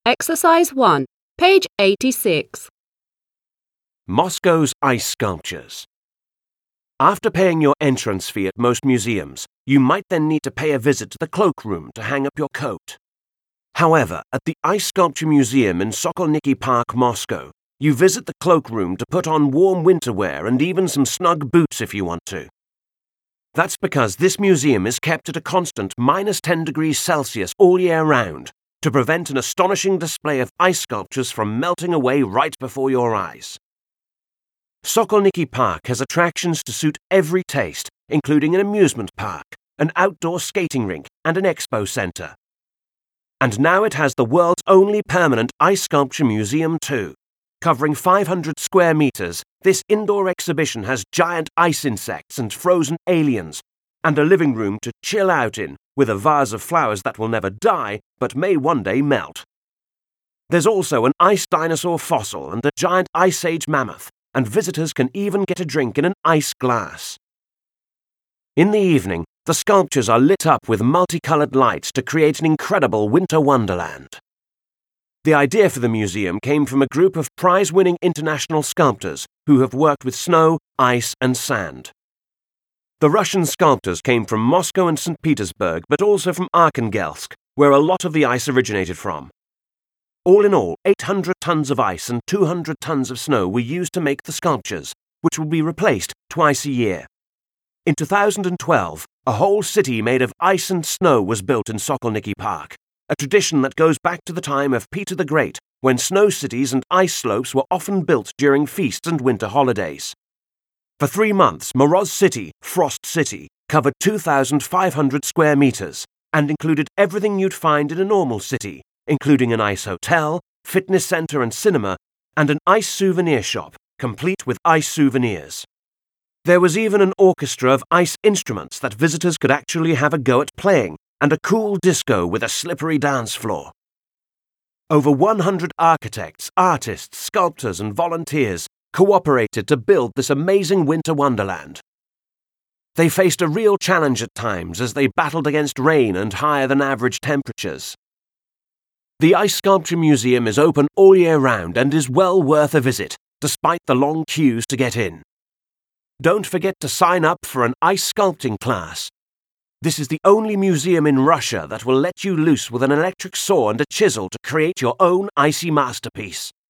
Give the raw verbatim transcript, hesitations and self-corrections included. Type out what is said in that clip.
Exercise one, page eighty-six. Moscow's ice sculptures. After paying your entrance fee at most museums, you might then need to pay a visit to the cloakroom to hang up your coat. However, at the Ice Sculpture Museum in Sokolniki Park, Moscow, you visit the cloakroom to put on warm winter wear and even some snug boots if you want to. That's because this museum is kept at a constant minus ten degrees Celsius all year round to prevent an astonishing display of ice sculptures from melting away right before your eyes. Sokolniki Park has attractions to suit every taste, including an amusement park, an outdoor skating rink, and an expo centre. And now it has the world's only permanent ice sculpture museum too. Covering five hundred square metres, this indoor exhibition has giant ice insects and frozen aliens, and a living room to chill out in, with a vase of flowers that will never die, but may one day melt. There's also an ice dinosaur fossil and a giant Ice Age mammoth, and visitors can even get a drink in an ice glass. In the evening, the sculptures are lit up with multicoloured lights to create an incredible winter wonderland. The idea for the museum came from a group of prize-winning international sculptors who have worked with snow, ice and sand. The Russian sculptors came from Moscow and Saint Petersburg, but also from Arkhangelsk, where a lot of the ice originated from. All in all, eight hundred tons of ice and two hundred tons of snow were used to make the sculptures, which will be replaced twice a year. In two thousand twelve, a whole city made of ice and snow was built in Sokolniki Park, a tradition that goes back to the time of Peter the Great, when snow cities and ice slopes were often built during feasts and winter holidays. For three months, Moroz City, Frost City, covered two thousand five hundred square metres and included everything you'd find in a normal city, including an ice hotel, fitness centre and cinema, and an ice souvenir shop, complete with ice souvenirs. There was even an orchestra of ice instruments that visitors could actually have a go at playing, and a cool disco with a slippery dance floor. Over one hundred architects, artists, sculptors and volunteers cooperated to build this amazing winter wonderland. They faced a real challenge at times as they battled against rain and higher than average temperatures. The Ice Sculpture Museum is open all year round and is well worth a visit, despite the long queues to get in. Don't forget to sign up for an ice sculpting class. This is the only museum in Russia that will let you loose with an electric saw and a chisel to create your own icy masterpiece.